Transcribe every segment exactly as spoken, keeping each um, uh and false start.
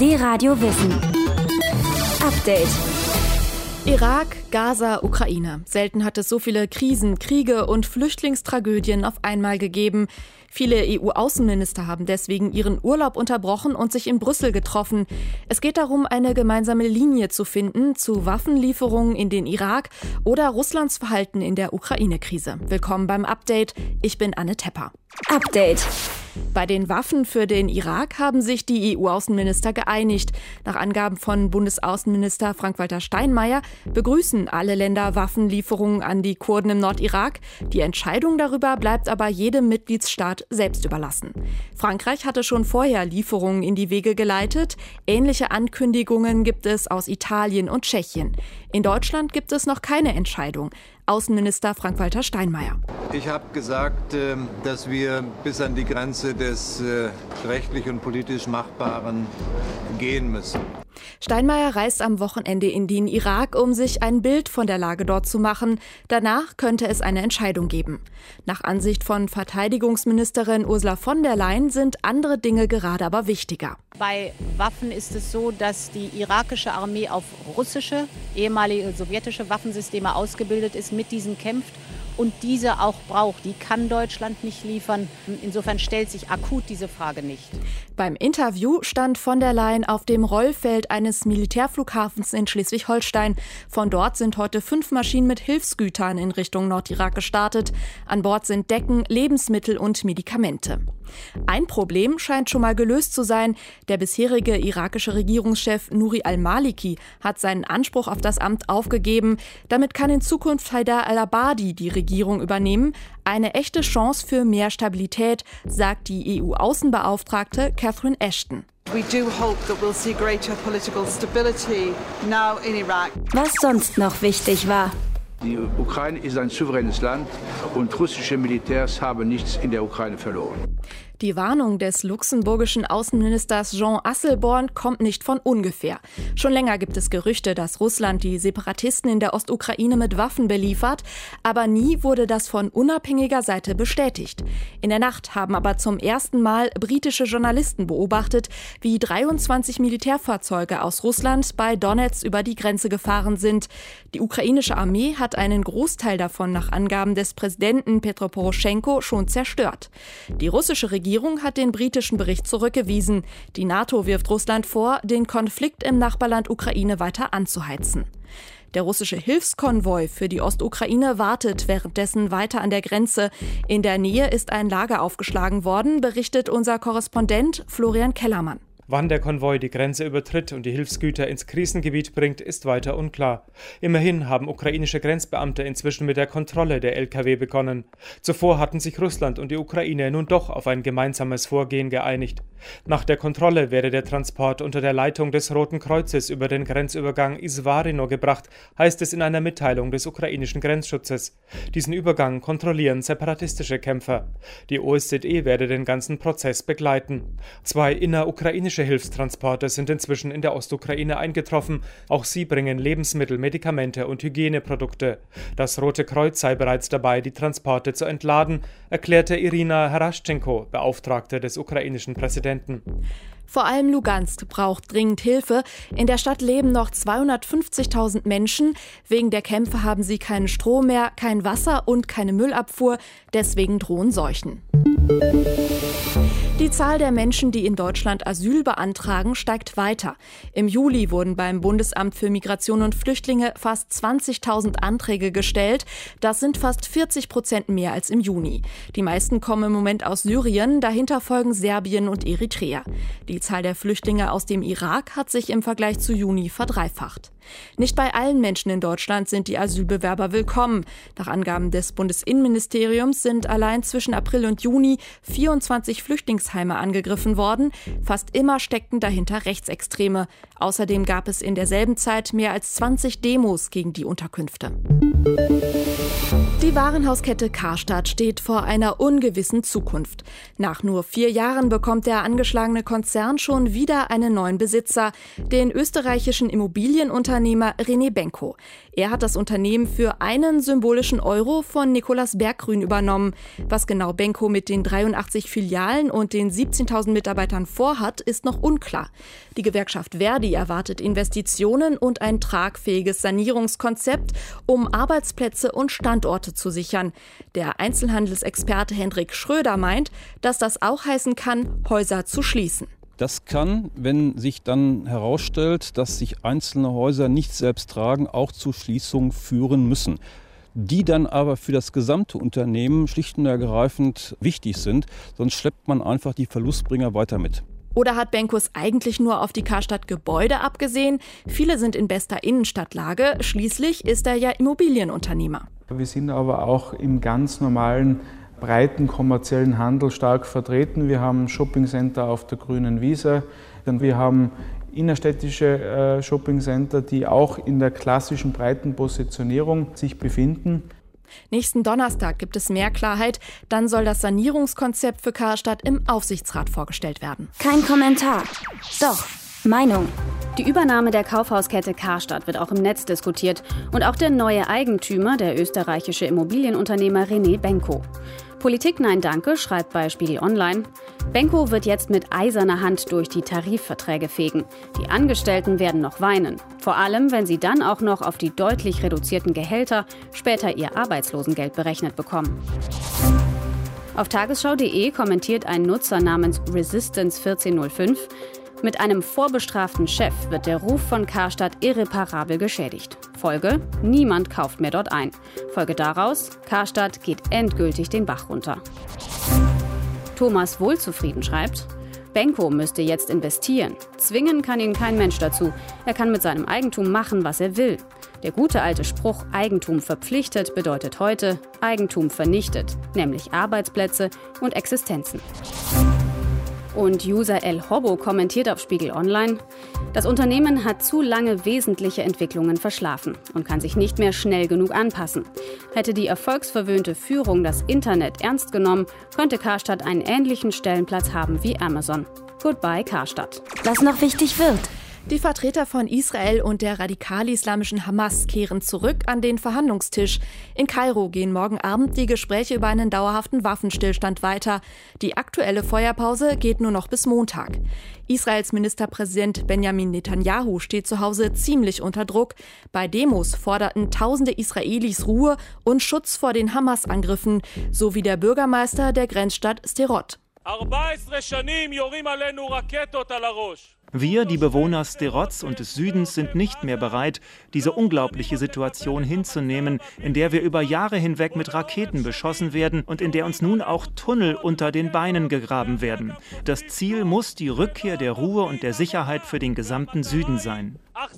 D-Radio Wissen. Update. Irak, Gaza, Ukraine. Selten hat es so viele Krisen, Kriege und Flüchtlingstragödien auf einmal gegeben. Viele E U-Außenminister haben deswegen ihren Urlaub unterbrochen und sich in Brüssel getroffen. Es geht darum, eine gemeinsame Linie zu finden zu Waffenlieferungen in den Irak oder Russlands Verhalten in der Ukraine-Krise. Willkommen beim Update. Ich bin Anne Tepper. Update. Bei den Waffen für den Irak haben sich die E U-Außenminister geeinigt. Nach Angaben von Bundesaußenminister Frank-Walter Steinmeier begrüßen alle Länder Waffenlieferungen an die Kurden im Nordirak. Die Entscheidung darüber bleibt aber jedem Mitgliedsstaat selbst überlassen. Frankreich hatte schon vorher Lieferungen in die Wege geleitet. Ähnliche Ankündigungen gibt es aus Italien und Tschechien. In Deutschland gibt es noch keine Entscheidung. Außenminister Frank-Walter Steinmeier. Ich habe gesagt, dass wir bis an die Grenze des rechtlich und politisch Machbaren gehen müssen. Steinmeier reist am Wochenende in den Irak, um sich ein Bild von der Lage dort zu machen. Danach könnte es eine Entscheidung geben. Nach Ansicht von Verteidigungsministerin Ursula von der Leyen sind andere Dinge gerade aber wichtiger. Bei Waffen ist es so, dass die irakische Armee auf russische, ehemalige sowjetische Waffensysteme ausgebildet ist, mit diesen kämpft und diese auch braucht. Die kann Deutschland nicht liefern. Insofern stellt sich akut diese Frage nicht. Beim Interview stand von der Leyen auf dem Rollfeld eines Militärflughafens in Schleswig-Holstein. Von dort sind heute fünf Maschinen mit Hilfsgütern in Richtung Nordirak gestartet. An Bord sind Decken, Lebensmittel und Medikamente. Ein Problem scheint schon mal gelöst zu sein. Der bisherige irakische Regierungschef Nouri al-Maliki hat seinen Anspruch auf das Amt aufgegeben. Damit kann in Zukunft Haider al-Abadi die Regierung übernehmen. Eine echte Chance für mehr Stabilität, sagt die E U-Außenbeauftragte Catherine Ashton. We do hope that we'll see greater political stability now in Iraq. Was sonst noch wichtig war. Die Ukraine ist ein souveränes Land und russische Militärs haben nichts in der Ukraine verloren. Die Warnung des luxemburgischen Außenministers Jean Asselborn kommt nicht von ungefähr. Schon länger gibt es Gerüchte, dass Russland die Separatisten in der Ostukraine mit Waffen beliefert, aber nie wurde das von unabhängiger Seite bestätigt. In der Nacht haben aber zum ersten Mal britische Journalisten beobachtet, wie dreiundzwanzig Militärfahrzeuge aus Russland bei Donetsk über die Grenze gefahren sind. Die ukrainische Armee hat einen Großteil davon nach Angaben des Präsidenten Petro Poroschenko schon zerstört. Die russische Regierung Die Regierung hat den britischen Bericht zurückgewiesen. Die NATO wirft Russland vor, den Konflikt im Nachbarland Ukraine weiter anzuheizen. Der russische Hilfskonvoi für die Ostukraine wartet währenddessen weiter an der Grenze. In der Nähe ist ein Lager aufgeschlagen worden, berichtet unser Korrespondent Florian Kellermann. Wann der Konvoi die Grenze übertritt und die Hilfsgüter ins Krisengebiet bringt, ist weiter unklar. Immerhin haben ukrainische Grenzbeamte inzwischen mit der Kontrolle der L K W begonnen. Zuvor hatten sich Russland und die Ukraine nun doch auf ein gemeinsames Vorgehen geeinigt. Nach der Kontrolle werde der Transport unter der Leitung des Roten Kreuzes über den Grenzübergang Isvarino gebracht, heißt es in einer Mitteilung des ukrainischen Grenzschutzes. Diesen Übergang kontrollieren separatistische Kämpfer. Die O S Z E werde den ganzen Prozess begleiten. Zwei innerukrainische Hilfstransporte sind inzwischen in der Ostukraine eingetroffen. Auch sie bringen Lebensmittel, Medikamente und Hygieneprodukte. Das Rote Kreuz sei bereits dabei, die Transporte zu entladen, erklärte Irina Heraschenko, Beauftragte des ukrainischen Präsidenten. Vor allem Lugansk braucht dringend Hilfe. In der Stadt leben noch zweihundertfünfzigtausend Menschen. Wegen der Kämpfe haben sie keinen Strom mehr, kein Wasser und keine Müllabfuhr. Deswegen drohen Seuchen. Die Zahl der Menschen, die in Deutschland Asyl beantragen, steigt weiter. Im Juli wurden beim Bundesamt für Migration und Flüchtlinge fast zwanzigtausend Anträge gestellt. Das sind fast vierzig Prozent mehr als im Juni. Die meisten kommen im Moment aus Syrien, dahinter folgen Serbien und Eritrea. Die Zahl der Flüchtlinge aus dem Irak hat sich im Vergleich zu Juni verdreifacht. Nicht bei allen Menschen in Deutschland sind die Asylbewerber willkommen. Nach Angaben des Bundesinnenministeriums sind allein zwischen April und Juni vierundzwanzig Flüchtlingsheime angegriffen worden. Fast immer steckten dahinter Rechtsextreme. Außerdem gab es in derselben Zeit mehr als zwanzig Demos gegen die Unterkünfte. Die Warenhauskette Karstadt steht vor einer ungewissen Zukunft. Nach nur vier Jahren bekommt der angeschlagene Konzern schon wieder einen neuen Besitzer, den österreichischen Immobilienunternehmer René Benko. Er hat das Unternehmen für einen symbolischen Euro von Nikolaus Berggruen übernommen. Was genau Benko mit den dreiundachtzig Filialen und den siebzehntausend Mitarbeitern vorhat, ist noch unklar. Die Gewerkschaft Verdi erwartet Investitionen und ein tragfähiges Sanierungskonzept, um Arbeitsplätze und Standorte zu sichern. Der Einzelhandelsexperte Hendrik Schröder meint, dass das auch heißen kann, Häuser zu schließen. Das kann, wenn sich dann herausstellt, dass sich einzelne Häuser nicht selbst tragen, auch zu Schließungen führen müssen, die dann aber für das gesamte Unternehmen schlicht und ergreifend wichtig sind, sonst schleppt man einfach die Verlustbringer weiter mit. Oder hat Benkos eigentlich nur auf die Karstadt-Gebäude abgesehen? Viele sind in bester Innenstadtlage. Schließlich ist er ja Immobilienunternehmer. Wir sind aber auch im ganz normalen, breiten kommerziellen Handel stark vertreten. Wir haben Shoppingcenter auf der grünen Wiese. Wir haben innerstädtische äh, Shoppingcenter, die auch in der klassischen breiten Positionierung sich befinden. Nächsten Donnerstag gibt es mehr Klarheit. Dann soll das Sanierungskonzept für Karstadt im Aufsichtsrat vorgestellt werden. Kein Kommentar. Doch, Meinung. Die Übernahme der Kaufhauskette Karstadt wird auch im Netz diskutiert. Und auch der neue Eigentümer, der österreichische Immobilienunternehmer René Benko. Politik Nein Danke schreibt bei Spiegel Online: Benko wird jetzt mit eiserner Hand durch die Tarifverträge fegen. Die Angestellten werden noch weinen. Vor allem, wenn sie dann auch noch auf die deutlich reduzierten Gehälter später ihr Arbeitslosengeld berechnet bekommen. Auf tagesschau punkt de kommentiert ein Nutzer namens Resistance vierzehn null fünf: Mit einem vorbestraften Chef wird der Ruf von Karstadt irreparabel geschädigt. Folge: Niemand kauft mehr dort ein. Folge daraus: Karstadt geht endgültig den Bach runter. Thomas Wohlzufrieden schreibt: Benko müsste jetzt investieren. Zwingen kann ihn kein Mensch dazu. Er kann mit seinem Eigentum machen, was er will. Der gute alte Spruch Eigentum verpflichtet bedeutet heute Eigentum vernichtet, nämlich Arbeitsplätze und Existenzen. Und User El Hobo kommentiert auf Spiegel Online: Das Unternehmen hat zu lange wesentliche Entwicklungen verschlafen und kann sich nicht mehr schnell genug anpassen. Hätte die erfolgsverwöhnte Führung das Internet ernst genommen, könnte Karstadt einen ähnlichen Stellenplatz haben wie Amazon. Goodbye Karstadt. Was noch wichtig wird. Die Vertreter von Israel und der radikal-islamischen Hamas kehren zurück an den Verhandlungstisch. In Kairo gehen morgen Abend die Gespräche über einen dauerhaften Waffenstillstand weiter. Die aktuelle Feuerpause geht nur noch bis Montag. Israels Ministerpräsident Benjamin Netanyahu steht zu Hause ziemlich unter Druck. Bei Demos forderten tausende Israelis Ruhe und Schutz vor den Hamas-Angriffen, so wie der Bürgermeister der Grenzstadt Sderot. Wir, die Bewohner Sderots und des Südens, sind nicht mehr bereit, diese unglaubliche Situation hinzunehmen, in der wir über Jahre hinweg mit Raketen beschossen werden und in der uns nun auch Tunnel unter den Beinen gegraben werden. Das Ziel muss die Rückkehr der Ruhe und der Sicherheit für den gesamten Süden sein.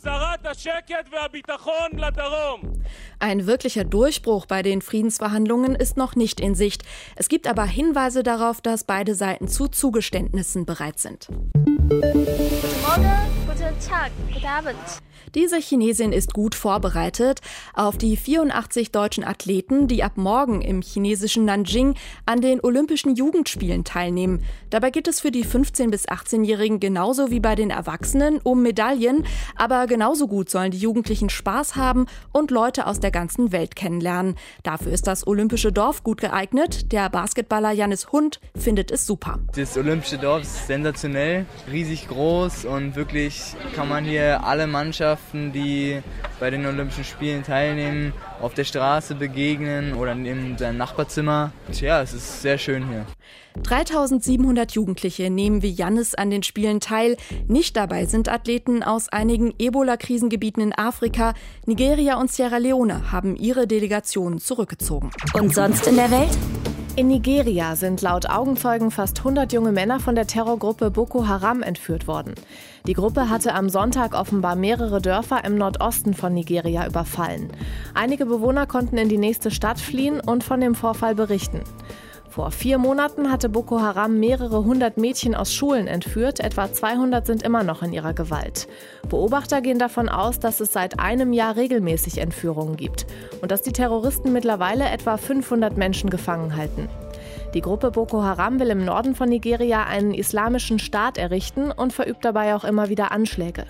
Ein wirklicher Durchbruch bei den Friedensverhandlungen ist noch nicht in Sicht. Es gibt aber Hinweise darauf, dass beide Seiten zu Zugeständnissen bereit sind. Morgen, guten Tag, guten Abend. Diese Chinesin ist gut vorbereitet auf die vierundachtzig deutschen Athleten, die ab morgen im chinesischen Nanjing an den Olympischen Jugendspielen teilnehmen. Dabei geht es für die fünfzehn- bis achtzehnjährigen genauso wie bei den Erwachsenen um Medaillen, aber genauso gut sollen die Jugendlichen Spaß haben und Leute aus der ganzen Welt kennenlernen. Dafür ist das Olympische Dorf gut geeignet. Der Basketballer Jannis Hund findet es super. Das Olympische Dorf ist sensationell, riesig groß und wirklich kann man hier alle Mannschaften, die bei den Olympischen Spielen teilnehmen, auf der Straße begegnen oder in seinem Nachbarzimmer. Tja, es ist sehr schön hier. dreitausendsiebenhundert Jugendliche nehmen wie Jannis an den Spielen teil. Nicht dabei sind Athleten aus einigen Ebola-Krisengebieten in Afrika. Nigeria und Sierra Leone haben ihre Delegationen zurückgezogen. Und sonst in der Welt? In Nigeria sind laut Augenzeugen fast hundert junge Männer von der Terrorgruppe Boko Haram entführt worden. Die Gruppe hatte am Sonntag offenbar mehrere Dörfer im Nordosten von Nigeria überfallen. Einige Bewohner konnten in die nächste Stadt fliehen und von dem Vorfall berichten. Vor vier Monaten hatte Boko Haram mehrere hundert Mädchen aus Schulen entführt, etwa zweihundert sind immer noch in ihrer Gewalt. Beobachter gehen davon aus, dass es seit einem Jahr regelmäßig Entführungen gibt und dass die Terroristen mittlerweile etwa fünfhundert Menschen gefangen halten. Die Gruppe Boko Haram will im Norden von Nigeria einen islamischen Staat errichten und verübt dabei auch immer wieder Anschläge.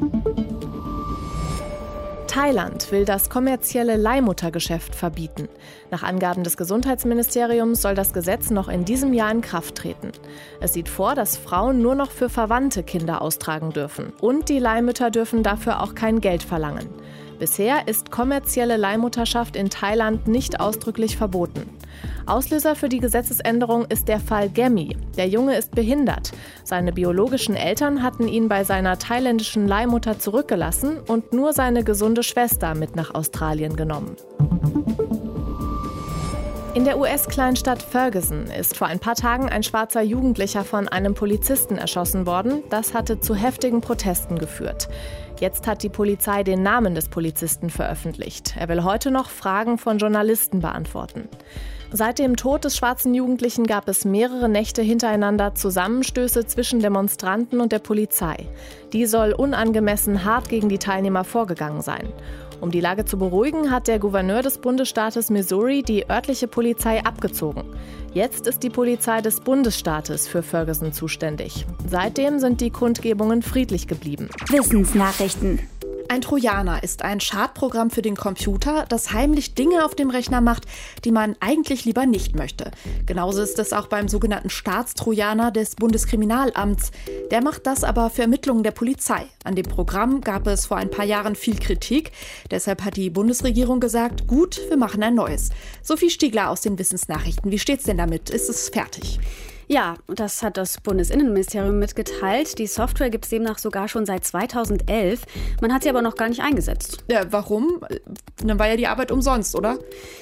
Thailand will das kommerzielle Leihmuttergeschäft verbieten. Nach Angaben des Gesundheitsministeriums soll das Gesetz noch in diesem Jahr in Kraft treten. Es sieht vor, dass Frauen nur noch für Verwandte Kinder austragen dürfen. Und die Leihmütter dürfen dafür auch kein Geld verlangen. Bisher ist kommerzielle Leihmutterschaft in Thailand nicht ausdrücklich verboten. Auslöser für die Gesetzesänderung ist der Fall Gemmy. Der Junge ist behindert. Seine biologischen Eltern hatten ihn bei seiner thailändischen Leihmutter zurückgelassen und nur seine gesunde Schwester mit nach Australien genommen. In der U S-Kleinstadt Ferguson ist vor ein paar Tagen ein schwarzer Jugendlicher von einem Polizisten erschossen worden. Das hatte zu heftigen Protesten geführt. Jetzt hat die Polizei den Namen des Polizisten veröffentlicht. Er will heute noch Fragen von Journalisten beantworten. Seit dem Tod des schwarzen Jugendlichen gab es mehrere Nächte hintereinander Zusammenstöße zwischen Demonstranten und der Polizei. Die soll unangemessen hart gegen die Teilnehmer vorgegangen sein. Um die Lage zu beruhigen, hat der Gouverneur des Bundesstaates Missouri die örtliche Polizei abgezogen. Jetzt ist die Polizei des Bundesstaates für Ferguson zuständig. Seitdem sind die Kundgebungen friedlich geblieben. Wissensnachrichten. Ein Trojaner ist ein Schadprogramm für den Computer, das heimlich Dinge auf dem Rechner macht, die man eigentlich lieber nicht möchte. Genauso ist es auch beim sogenannten Staatstrojaner des Bundeskriminalamts. Der macht das aber für Ermittlungen der Polizei. An dem Programm gab es vor ein paar Jahren viel Kritik. Deshalb hat die Bundesregierung gesagt, gut, wir machen ein neues. Sophie Stiegler aus den Wissensnachrichten. Wie steht's denn damit? Ist es fertig? Ja, das hat das Bundesinnenministerium mitgeteilt. Die Software gibt es demnach sogar schon seit zweitausendelf. Man hat sie aber noch gar nicht eingesetzt. Ja, warum? Dann war ja die Arbeit umsonst, oder?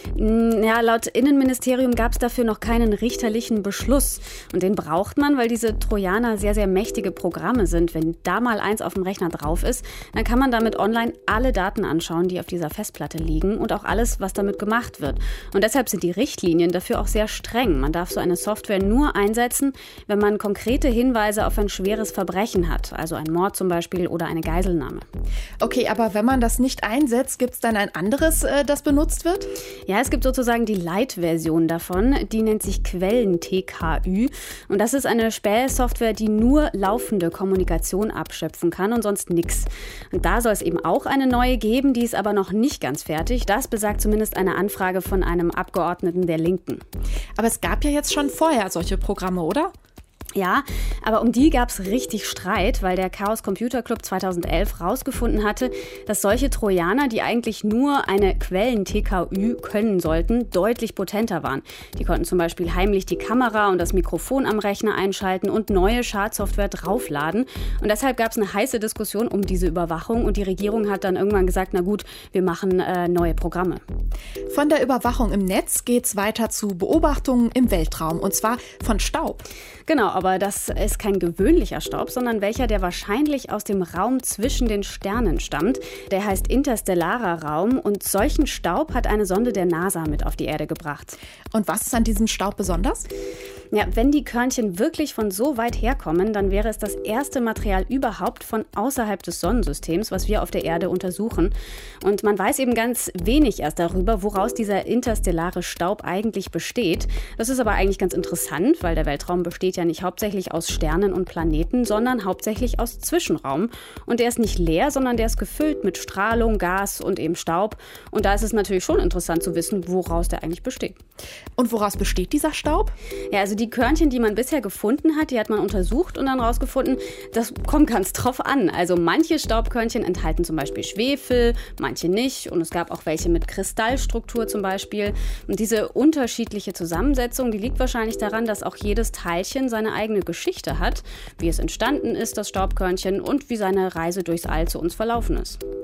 Ja, laut Innenministerium gab es dafür noch keinen richterlichen Beschluss. Und den braucht man, weil diese Trojaner sehr, sehr mächtige Programme sind. Wenn da mal eins auf dem Rechner drauf ist, dann kann man damit online alle Daten anschauen, die auf dieser Festplatte liegen und auch alles, was damit gemacht wird. Und deshalb sind die Richtlinien dafür auch sehr streng. Man darf so eine Software nur einsetzen, wenn man konkrete Hinweise auf ein schweres Verbrechen hat, also ein Mord zum Beispiel oder eine Geiselnahme. Okay, aber wenn man das nicht einsetzt, gibt es dann ein anderes, äh, das benutzt wird? Ja, es gibt sozusagen die Light-Version davon, die nennt sich Quellen-T K Ü und das ist eine Spähsoftware, die nur laufende Kommunikation abschöpfen kann und sonst nichts. Und da soll es eben auch eine neue geben, die ist aber noch nicht ganz fertig. Das besagt zumindest eine Anfrage von einem Abgeordneten der Linken. Aber es gab ja jetzt schon vorher solche Programme, oder? Ja, aber um die gab es richtig Streit, weil der Chaos Computer Club zweitausendelf rausgefunden hatte, dass solche Trojaner, die eigentlich nur eine Quellen-T K Ü können sollten, deutlich potenter waren. Die konnten zum Beispiel heimlich die Kamera und das Mikrofon am Rechner einschalten und neue Schadsoftware draufladen. Und deshalb gab es eine heiße Diskussion um diese Überwachung und die Regierung hat dann irgendwann gesagt, na gut, wir machen äh, neue Programme. Von der Überwachung im Netz geht's weiter zu Beobachtungen im Weltraum und zwar von Staub. Genau, aber das ist kein gewöhnlicher Staub, sondern welcher, der wahrscheinlich aus dem Raum zwischen den Sternen stammt. Der heißt interstellarer Raum und solchen Staub hat eine Sonde der NASA mit auf die Erde gebracht. Und was ist an diesem Staub besonders? Ja, wenn die Körnchen wirklich von so weit herkommen, dann wäre es das erste Material überhaupt von außerhalb des Sonnensystems, was wir auf der Erde untersuchen. Und man weiß eben ganz wenig erst darüber, woraus dieser interstellare Staub eigentlich besteht. Das ist aber eigentlich ganz interessant, weil der Weltraum besteht ja nicht hauptsächlich aus Sternen und Planeten, sondern hauptsächlich aus Zwischenraum. Und der ist nicht leer, sondern der ist gefüllt mit Strahlung, Gas und eben Staub. Und da ist es natürlich schon interessant zu wissen, woraus der eigentlich besteht. Und woraus besteht dieser Staub? Ja, also die Körnchen, die man bisher gefunden hat, die hat man untersucht und dann rausgefunden, das kommt ganz drauf an. Also manche Staubkörnchen enthalten zum Beispiel Schwefel, manche nicht. Und es gab auch welche mit Kristallstruktur zum Beispiel. Und diese unterschiedliche Zusammensetzung, die liegt wahrscheinlich daran, dass auch jedes Teilchen seine eigene Geschichte hat, wie es entstanden ist, das Staubkörnchen, und wie seine Reise durchs All zu uns verlaufen ist.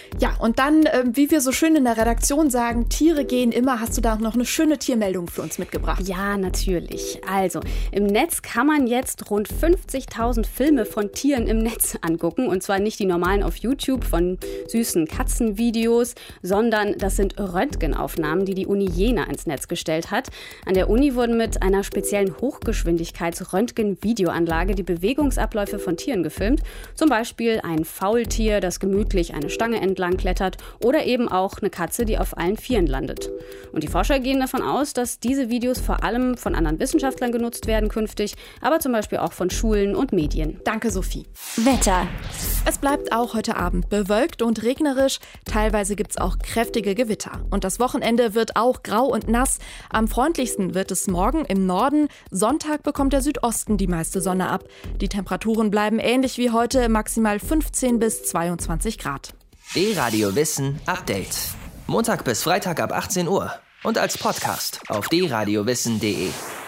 Ja, und dann, äh, wie wir so schön in der Redaktion sagen, Tiere gehen immer. Hast du da noch eine schöne Tiermeldung für uns mitgebracht? Ja, natürlich. Also, im Netz kann man jetzt rund fünfzigtausend Filme von Tieren im Netz angucken. Und zwar nicht die normalen auf YouTube von süßen Katzenvideos, sondern das sind Röntgenaufnahmen, die die Uni Jena ins Netz gestellt hat. An der Uni wurden mit einer speziellen Hochgeschwindigkeits-Röntgen-Videoanlage die Bewegungsabläufe von Tieren gefilmt. Zum Beispiel ein Faultier, das gemütlich eine Stange entlang klettert, oder eben auch eine Katze, die auf allen Vieren landet. Und die Forscher gehen davon aus, dass diese Videos vor allem von anderen Wissenschaftlern genutzt werden künftig, aber zum Beispiel auch von Schulen und Medien. Danke, Sophie. Wetter. Es bleibt auch heute Abend bewölkt und regnerisch. Teilweise gibt es auch kräftige Gewitter. Und das Wochenende wird auch grau und nass. Am freundlichsten wird es morgen im Norden. Sonntag bekommt der Südosten die meiste Sonne ab. Die Temperaturen bleiben ähnlich wie heute, maximal fünfzehn bis zweiundzwanzig Grad. D-Radio Wissen Update. Montag bis Freitag ab achtzehn Uhr und als Podcast auf d radio wissen punkt de.